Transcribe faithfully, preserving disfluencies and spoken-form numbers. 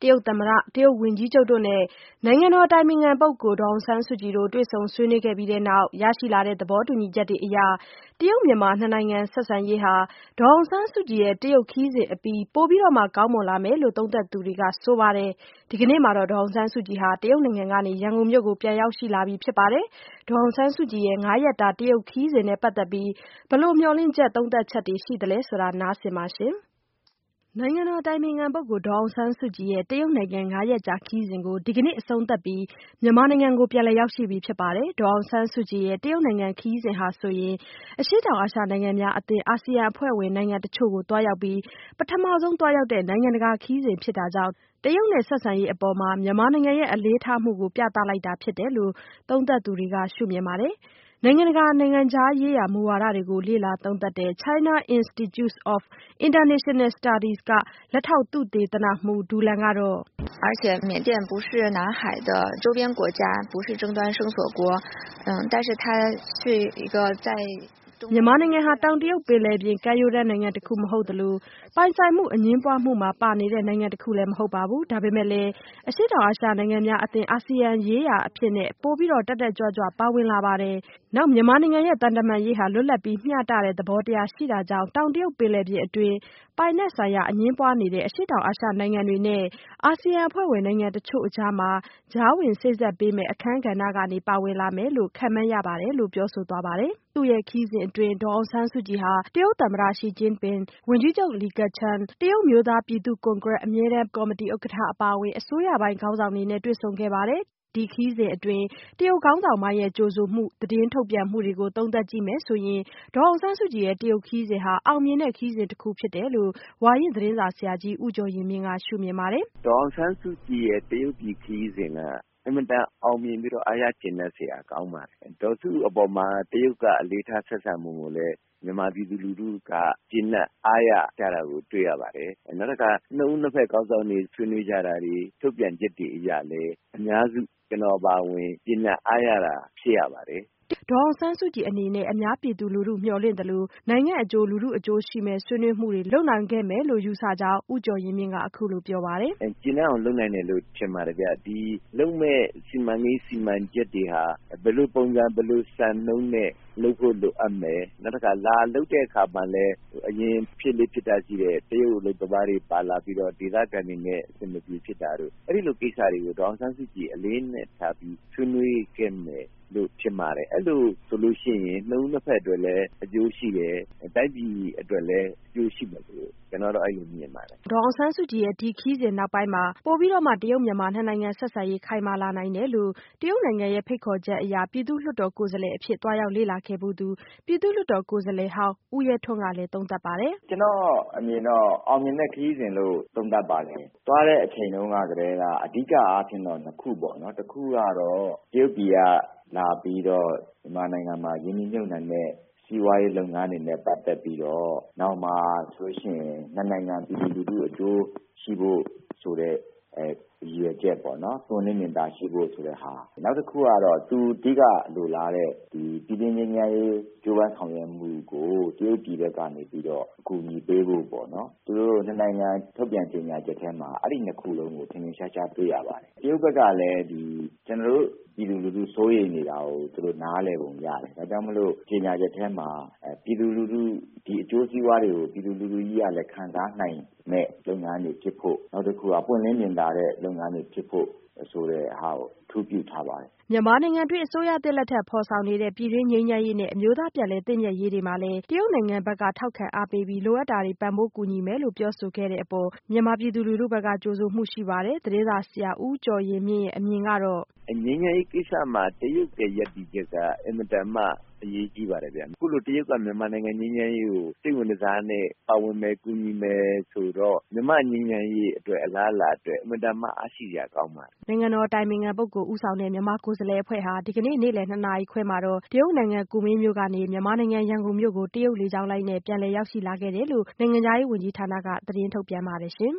ရုတ်သမ္မတ၊တရုတ်ဝန်ကြီးချုပ်တို့နဲ့နိုင်ငံတော်အတိုင်ပင်ခံပုဂ္ဂိုလ်ဒေါ်အောင်ဆန်းစုကြည်တို့တွေ့ဆုံဆွေးနွေးခဲ့ပြီးနောက် ရရှိလာတဲ့သဘောတူညီချက်တွေအရ တရုတ်-မြန်မာနှစ်နိုင်ငံဆက်ဆံရေးဟာ ဒေါ်အောင်ဆန်းစုကြည်ရဲ့တရုတ်ခရီးစဉ်အပြီး ပိုပြီးကောင်းမွန်လာမယ်လို့ သုံးသပ်သူတွေကဆိုပါတယ်။ ဒီကနေ့မှာတော့ ဒေါ်အောင်ဆန်းစုကြည်ဟာ တရုတ်နိုင်ငံကနေ ရန်ကုန်မြို့ကိုပြန်ရောက်ရှိလာပြီဖြစ်ပါတယ်။ ဒေါ်အောင်ဆန်းစုကြည်ရဲ့ ငါးရက်တာတရုတ်ခရီးစဉ်နဲ့ပတ်သက်ပြီး ဘယ်လိုမျှော်လင့်ချက်သုံးသပ်ချက်တွေရှိသလဲဆိုတာ နားဆင်ပါ။ နိုင်ငံတော်အတိုင်ပင်ခံပုဂ္ဂိုလ်ဒေါ်အောင်ဆန်းစုကြည်ရဲ့ တရုတ်နိုင်ငံငါးရက်ကြာခရီးစဉ်ကို ဒီကနေ့အဆုံးသတ်ပြီး မြန်မာနိုင်ငံကိုပြန်လည်ရောက်ရှိပြီဖြစ်ပါတယ်။ ဒေါ်အောင်ဆန်းစုကြည်ရဲ့တရုတ်နိုင်ငံခရီးစဉ်ဟာဆိုရင် အရှေ့တောင်အာရှနိုင်ငံများအသင်း အာဆီယံအဖွဲ့ဝင်နိုင်ငံတချို့ကိုသွားရောက်ပြီး ပထမဆုံးသွားရောက်တဲ့ နိုင်ငံတကာခရီးစဉ်ဖြစ်တာကြောင့် တရုတ်နဲ့ဆက်ဆံရေးအပေါ် မြန်မာနိုင်ငံရဲ့အလေးထားမှုကို ပြသလိုက်တာဖြစ်တယ်လို့ သုံးသပ်သူတွေကရှုမြင်ပါတယ်။ နိုင်ငံတကာနိုင်ငံခြားရေးရာမူဝါဒတွေကို လေ့လာသုံးသပ်တဲ့ China Institute of International Studies က လက်ထောက်သုတေသနမှူး Du Lan ကတော့而且缅甸不是南海的周边国家，不是争端生索国，嗯，但是它是一个在မြန်မာနိုင်ငံဟာတောင်တရုတ်ပင်လယ်ပြင်ကမ်းရိုးတန်းနိုင်ငံတခုမဟုတ်သလို ပိုင်ဆိုင်မှုအငြင်းပွားမှုမှာပါနေတဲ့နိုင်ငံတခုလည်းမဟုတ်ပါဘူး။ ဒါပေမဲ့လည်း အရှေ့တောင်အာရှနိုင်ငံများအသင်း အာဆီယံရေးရာအဖြစ်နဲ့ပိုပြီးတက်တက်ကြွကြွပါဝင်လာပါတယ်။ နောက်မြန်မာနိုင်ငံရဲ့သံတမန်ရေးဟာလွတ်လပ်ပြီးမျှတတဲ့သဘောတရားရှိတာကြောင့် တောင်တရုတ်ပင်လယ်ပြင်အတွင်း ပိုင်နက်ဆိုင်ရာအငြင်းပွားနေတဲ့ အရှေ့တောင်အာရှနိုင်ငံတွေနဲ့ အာဆီယံအဖွဲ့ဝင်နိုင်ငံတချို့အကြားမှာ ကြားဝင်စေ့စပ်ပေးမယ့်အခန်းကဏ္ဍကနေ ပါဝင်လာမယ်လို့ ခန့်မှန်းရပါတယ်လို့ ပြောဆိုသွားပါတယ်။ သူ့ရဲ့ခရီးစဉ်အတွင်း ဒေါ်အောင်ဆန်းစုကြည်ဟာ တရုတ်သမ္မတ Xi Jinping ၊ ဝန်ကြီးချုပ် Li Keqiang ၊ တရုတ်အမျိုးသားပြည်သူ့ကွန်ဂရက်အမြဲတမ်းကော်မတီဥက္ကဋ္ဌအပါအဝင် အစိုးရပိုင်းခေါင်းဆောင်တွေနဲ့တွေ့ဆုံခဲ့ပါတယ်။ ဒီခရီးစဉ်အတွင်း တရုတ်ခေါင်းဆောင်ပိုင်းရဲ့ကြိုဆိုမှု၊ သတင်းထုတ်ပြန်မှုတွေကို သုံးသပ်ကြည့်မယ်ဆိုရင် ဒေါ်အောင်ဆန်းစုကြည်ရဲ့တရုတ်ခရီးစဉ်ဟာ အောင်မြင်တဲ့ခရီးစဉ်တခုဖြစ်တယ်လို့ ဝါရင့်သတင်းစာဆရာကြီးဦးကျော်ရင်မြင့်က ရှုမြင်ပါတယ်။ "ဒေါ်အောင်ဆန်းစုကြည်ရဲ့တရုတ်ပြည်ခရီးစဉ်ကအင်မတန်အောင်မြင်ပြီးတော့အားရကျေနပ်စရာကောင်းပါတယ်။ ဒေါ်စုအပေါ်မှာတရုတ်ကအလေးထားဆက်ဆံမှုကိုလည်းမြန်မာပြည်သူလူထုကကျေနပ်အားရကြတာကိုတွေ့ရပါတယ်။ နောက်တခါနှစ်ဦးနှစ်ဖက်ခေါင်းဆောင်တွေဆွေးနွေးကြတာတွေထုတ်ပြန်ချက်တွေအရလည်းအများစုကျနော်အပါအဝင်ကျေနပ်အားရတာဖြစ်ရပါတယ်။ " ဒေါ်အောင်ဆန်းစုကြည်အနေနဲ့ အများပြည်သူလူထုမျှော်လင့်သလို နိုင်ငံအကျိုးလူထုအကျိုးရှိမယ့်ဆွေးနွေးမှုတွေလုပ်နိုင်ခဲ့မယ်လို့ယူဆကြောင်း ဦးကျော်ရင်မြင့်ကအခုလိုပြောပါတယ်။ "ကျေနပ်အောင်လုပ်နိုင်တယ်လို့ထင်ပါတယ်ဗျ။ဒီလုပ်မယ့်စီမံကိန်းစီမံချက်တွေဟာဘယ်လိုပုံစံဘယ်လိုစံနှုန်းနဲ့လုပ်ဖို့လိုအပ်မယ်။နောက်တခါလာလုပ်တဲ့အခါမှာလည်းအရင်ဖြစ်လေ့ဖြစ်ထရှိတဲ့တရုတ်အလုပ်သမားတွေပါလာပြီးတော့ဒေသခံတွေနဲ့အဆင်မပြေဖြစ်တာတို့အဲဒီလိုကိစ္စတွေကိုဒေါ်အောင်ဆန်းစုကြည်အလေးအနက်ထားပြီးဆွေးနွေးခဲ့မယ်လို့ထင်ပါတယ်။အဲလိုဆိုလို့ရှိရင်နှစ်ဦးနှစ်ဖက်အတွက်လည်းအကျိုးရှိတယ်။တိုင်းပြည်အတွက်လည်းအကျိုးရှိမယ်လို့ကျနော်တော့အဲဒီလိုမြင်ပါတယ်။ဒေါ်အောင်ဆန်းစုကြည်ရဲ့ဒီခရီးစဉ်နောက်ပိုင်းမှာပိုပြီးတော့မှတရုတ်မြန်မာနှစ်နိုင်ငံဆက်ဆံရေးခိုင်မာလာနိုင်တယ်လို့ တရုတ်နိုင်ငံရဲ့ဖိတ်ခေါ်ချက်အရ ပြည်သူ့လွှတ်တော်ကိုယ်စားလှယ်အဖြစ်သွားရောက်လေ့လာခဲ့ဖူးသူ ပြည်သူ့လွှတ်တော်ကိုယ်စားလှယ်ဟောင်းဦးရဲထွန်းကလည်းသုံးသပ်ပါတယ်။ "ကျနော့်အမြင်တော့အောင်မြင်တဲ့ခရီးစဉ်လို့သုံးသပ်ပါတယ်။သွားတဲ့အချိန်တုန်းကတည်းကအဓိကအားဖြင့်တော့နှစ်ခုပေါ့နော်။တခုကတော့တရုတ်ပြည်ကလာပြီးတော့မြန်မာနိုင်ငံမှာရင်းနှီးမြှုပ်နှံတဲ့စီးပွားရေးလုပ်ငန်းတွေနဲ့ပတ်သက်ပြီးတော့နောက်မှာဆိုရှင်နှစ်နိုင်ငံပြည်သူလူထုအကျိုးရှိဖို့ဆိုတဲ့ရည်ရွယ်ချက်ပေါ့နော်။ပွင့်လင်းမြင်သာရှိဖို့ဆိုတဲ့ဟာနောက်တခုကတော့သူအဓိကလိုလားတဲ့ဒီပြည်တွင်းငြိမ်းချမ်းရေးကြိုးပမ်းဆောင်ရွက်မှုကိုတရုတ်ပြည်ဘက်ကနေပြီးတော့အကူအညီပေးဖို့ပေါ့နော်။သူတို့နှစ်နိုင်ငံထုတ်ပြန်ကြေညာချက်ထဲမှာအဲဒီနှစ်ခုလုံးကိုထင်ထင်ရှားရှားတွေ့ရပါတယ်။တရုတ်ဘက်ကလည်းဒီကျနော်တို့ပြည်သူလူထုစိုးရိမ်နေတာကိုသူတို့နားလည်ပုံရတယ်။ဒါကြောင့်မလို့ကြေညာချက်ထဲမှာပြည်သူလူထုဒီအကျိုးစီးပွားတွေကိုပြည်သူလူထုကြီးကလည်းခံစားနိုင်မဲ့လုပ်ငန်းတွေဖြစ်ဖို့နောက်တခုကပွင့်လင်းမြင်သာတဲ့လုပ်ငန်းတွေဖြစ်ဖို့ဆိုတဲ့ဟာကိုအထူးပြုထားပါတယ်။မြန်မာနိုင်ငံတွင်းအစိုးရသစ်လက်ထက်ဖော်ဆောင်နေတဲ့ပြည်တွင်းငြိမ်းချမ်းရေးနဲ့အမျိုးသားပြန်လည်သင့်မြတ်ရေးတွေမှာလည်းတရုတ်နိုင်ငံဘက်ကထောက်ခံအားပေးပြီးလိုအပ်တာတွေပံ့ပိုးကူညီမယ်လို့ပြောဆိုခဲ့တဲ့အပေါ်မြန်မာပြည်သူလူထုဘက်ကကြိုဆိုမှုရှိပါတယ်။သတင်းစာဆရာဦးကျော်ရင်မြင့်ရဲ့အမြင်ကတော့ငြိမ်းချမ်းရေးကိစ္စမှာတရုတ်ရဲ့ရပ်တည်ချက်ကအင်မတန်မှအရေးကြီးပါတယ်ဗျ။အခုလိုတရုတ်ကမြန်မာနိုင်ငံငြိမ်းချမ်းရေးကိုစိတ်ဝင်စားနဲ့ပါဝင်မယ်ကူညီမယ်ဆိုတော့မြန်မာငြိမ်းချမ်းရေးအတွက်အလားအလာအတွက်အင်မတန်မှအားရှိစရာကောင်းပါတယ်။နိုင်ငံတော်အတိုင်ပင်ခံပုဂ္ဂိုလ်ဦးဆောင်တဲ့မြန်မာကိုယ်စားလှယ်အဖွဲ့ဟာဒီကနေ့နေ့လည်နှစ်နာရီခွဲမှာတော့တရုတ်နိုင်ငံကူမင်းမြို့ကနေမြန်မာနိုင်ငံရန်ကုန်မြို့ကိုတရုတ်လေကြောင်းလိုင်းနဲ့ပြန်လည်ရောက်ရှိလာခဲ့တယ်လို့နိုင်ငံခြားရေးဝန်ကြီးဌာနကသတင်းထုတ်ပြန်ပါတယ်ရှင်